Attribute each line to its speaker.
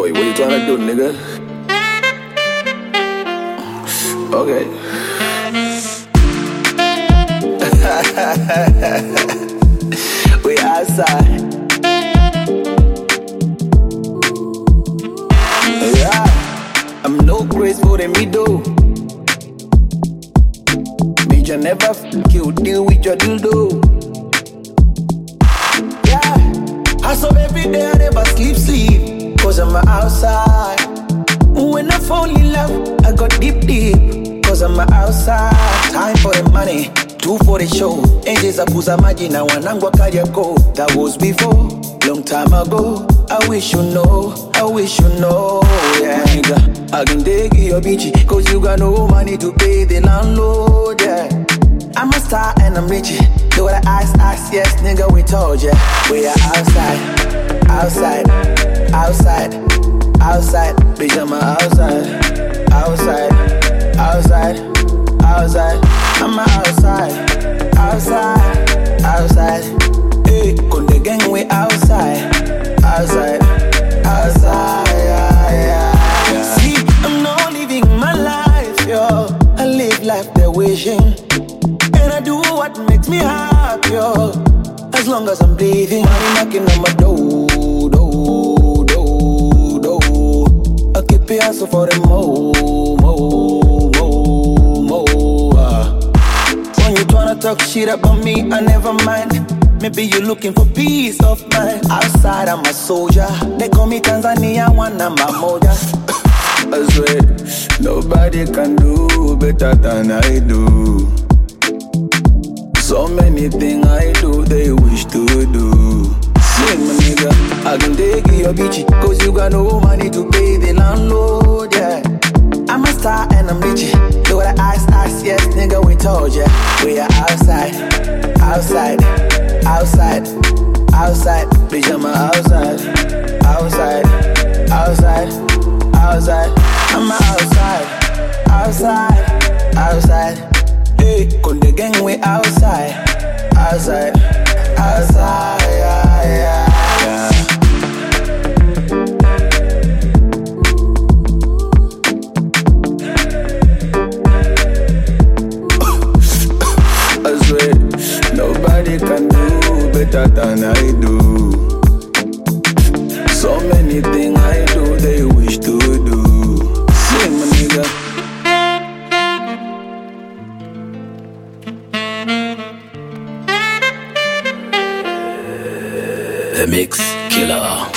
Speaker 1: Boy, what you trying to do, nigga? Okay. We outside. Yeah. I'm no graceful than me do. Bitch, I never you deal with your dildo. Yeah. Hustle every day, I never sleep. Cause I'm outside. When I fall in love, I got deep. Cause I'm outside. Time for the money, two for the show. Angels are pusa maji na wanangwa kaya go. That was before, long time ago. I wish you know, yeah. Nigga, I can take your bitchy, cause you got no money to pay the landlord, yeah. I'm a star and I'm rich. Do what I ask, yes, nigga, we told ya. We are outside, bitch, I'm outside, I'm outside, hey, con the gang, we outside, yeah. See, I'm not living my life, yo. I live life they're wishing, and I do what makes me happy, yo. As long as I'm breathing, money knocking on my door. I keep it hustle for the mo. When you tryna talk shit about me, I never mind. Maybe you're looking for peace of mind. Outside, I'm a soldier. They call me Tanzania, one number moja.
Speaker 2: I swear, nobody can do better than I do. So many things I do, they wish to do.
Speaker 1: Sing, my nigga, I can take your bitchy, cause you got no money to pay the landlord, yeah. I'm a star and I'm rich. Do what I ask, yes, nigga, we told ya. We are outside, bitch, I'm outside, I'm outside, hey, con the gang, we outside, yeah.
Speaker 2: I swear, nobody can do better than I do. So many things I do, they wish to do.
Speaker 1: Sing, my nigga.
Speaker 3: The Mix Killer.